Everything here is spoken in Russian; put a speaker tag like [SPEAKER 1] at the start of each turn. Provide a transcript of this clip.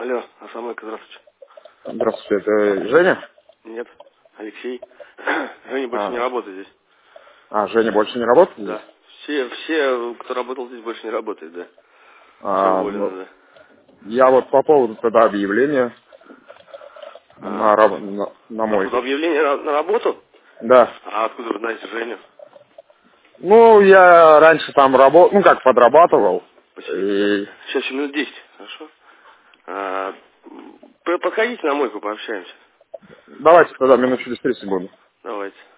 [SPEAKER 1] Алло, Асамайка, здравствуйте.
[SPEAKER 2] Здравствуйте, это Женя?
[SPEAKER 1] Нет, Алексей. Женя больше не работает здесь.
[SPEAKER 2] Женя больше не работает здесь?
[SPEAKER 1] Да. Все, кто работал здесь, больше не работает, да. Все уволены, да.
[SPEAKER 2] Я вот по поводу тогда объявления на
[SPEAKER 1] По
[SPEAKER 2] мойку.
[SPEAKER 1] поводу объявления на работу?
[SPEAKER 2] Да.
[SPEAKER 1] А откуда вы знаете Женю?
[SPEAKER 2] Ну, я раньше там работал, подрабатывал. И...
[SPEAKER 1] Сейчас еще минут 10, хорошо? Подходите на мойку, пообщаемся.
[SPEAKER 2] Давайте тогда минут через 30 буду.
[SPEAKER 1] Давайте.